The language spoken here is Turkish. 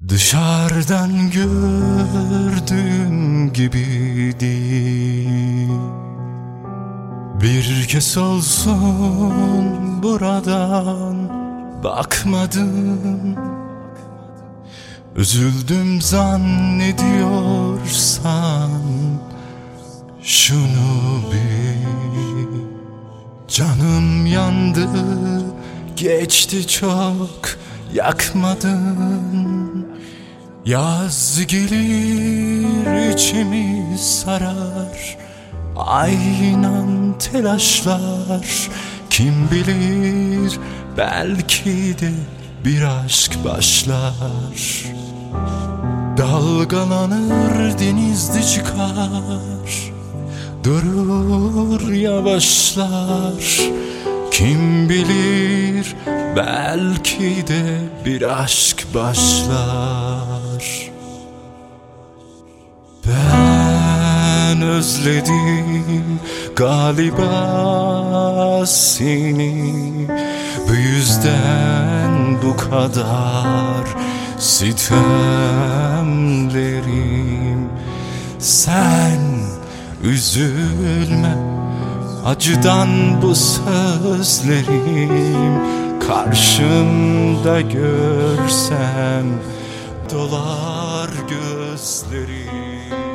Dışarıdan gördüğün gibi değil. Bir kez olsun buradan bakmadım. Üzüldüm zannediyorsan şunu bil. Canım yandı, geçti çok, yakmadın. Yaz gelir içimi sarar, aynen telaşlar. Kim bilir, belki de bir aşk başlar. Dalgalanır, denizde çıkar, durur yavaşlar. Kim bilir, belki de bir aşk başlar. Ben özledim galiba seni, bu yüzden bu kadar sitemlerim. Sen üzülme, acıdan bu sözlerim karşımda görsem dolar gözlerim.